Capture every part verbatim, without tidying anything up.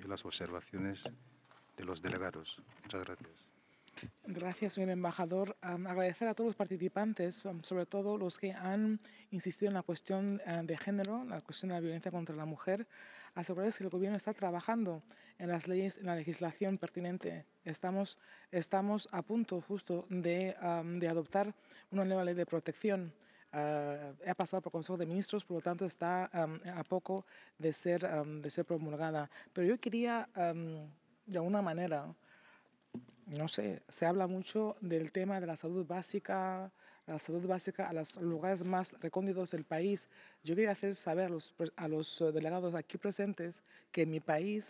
de las observaciones de los delegados. Muchas gracias. Gracias, señor embajador. Um, agradecer a todos los participantes, um, sobre todo los que han insistido en la cuestión uh, de género, la cuestión de la violencia contra la mujer. Asegurarles que el gobierno está trabajando en las leyes, en la legislación pertinente. Estamos, estamos a punto justo de, um, de adoptar una nueva ley de protección. Uh, ha pasado por Consejo de Ministros, por lo tanto está um, a poco de ser, um, de ser promulgada. Pero yo quería, um, de alguna manera, no sé, se habla mucho del tema de la salud básica, la salud básica a los lugares más recónditos del país. Yo quería hacer saber a los, a los eh, delegados aquí presentes que en mi país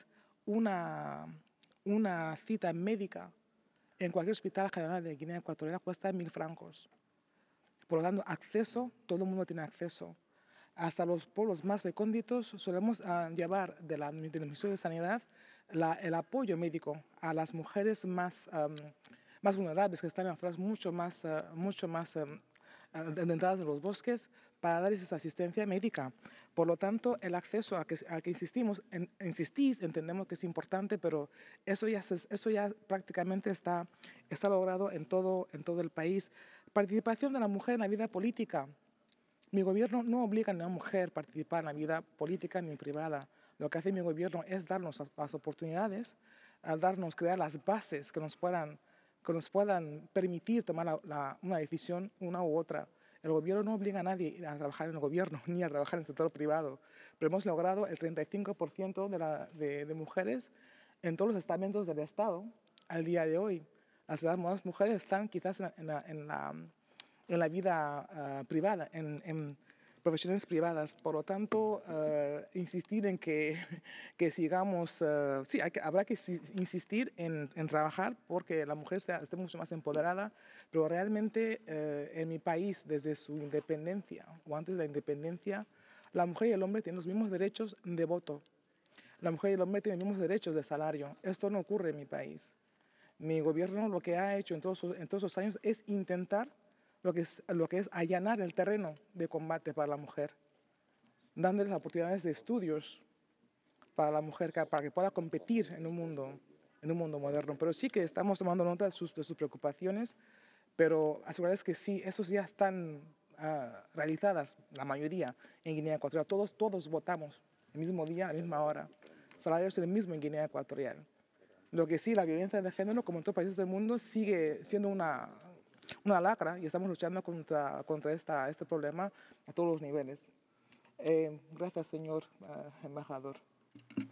una, una cita médica en cualquier hospital general de Guinea Ecuatorial cuesta mil francos. Por lo tanto, acceso, todo el mundo tiene acceso. Hasta los pueblos más recónditos solemos uh, llevar de la, del Ministerio de Sanidad la, el apoyo médico a las mujeres más, um, más vulnerables que están en zonas mucho más, uh, mucho más um, adentradas de los bosques para darles esa asistencia médica. Por lo tanto, el acceso al que, al que insistimos, en, insistís, entendemos que es importante, pero eso ya, se, eso ya prácticamente está, está logrado en todo, en todo el país. Participación de la mujer en la vida política. Mi gobierno no obliga a una mujer a participar en la vida política ni privada. Lo que hace mi gobierno es darnos las, las oportunidades, a darnos, crear las bases que nos puedan, que nos puedan permitir tomar la, la, una decisión, una u otra. El gobierno no obliga a nadie a trabajar en el gobierno ni a trabajar en el sector privado, pero hemos logrado el treinta y cinco por ciento de, la, de, de mujeres en todos los estamentos del Estado al día de hoy. Las, las mujeres están quizás en la, en la, en la vida uh, privada, en, en, profesiones privadas. Por lo tanto, uh, insistir en que, que sigamos, uh, sí, hay que, habrá que insistir en, en trabajar porque la mujer sea, esté mucho más empoderada, pero realmente uh, en mi país, desde su independencia o antes de la independencia, la mujer y el hombre tienen los mismos derechos de voto. La mujer y el hombre tienen los mismos derechos de salario. Esto no ocurre en mi país. Mi gobierno lo que ha hecho en todos, en todos esos años es intentar lo que es, lo que es allanar el terreno de combate para la mujer, dándoles oportunidades de estudios para la mujer, para que pueda competir en un mundo, en un mundo moderno. Pero sí que estamos tomando nota de sus, de sus preocupaciones, pero asegurarles que sí, esos ya están uh, realizadas, la mayoría, en Guinea Ecuatorial. Todos, todos votamos el mismo día, a la misma hora. El salario es el mismo en Guinea Ecuatorial. Lo que sí, la violencia de género, como en todos los países del mundo, sigue siendo una, una lacra y estamos luchando contra, contra esta, este problema a todos los niveles. Eh, gracias, señor uh, embajador.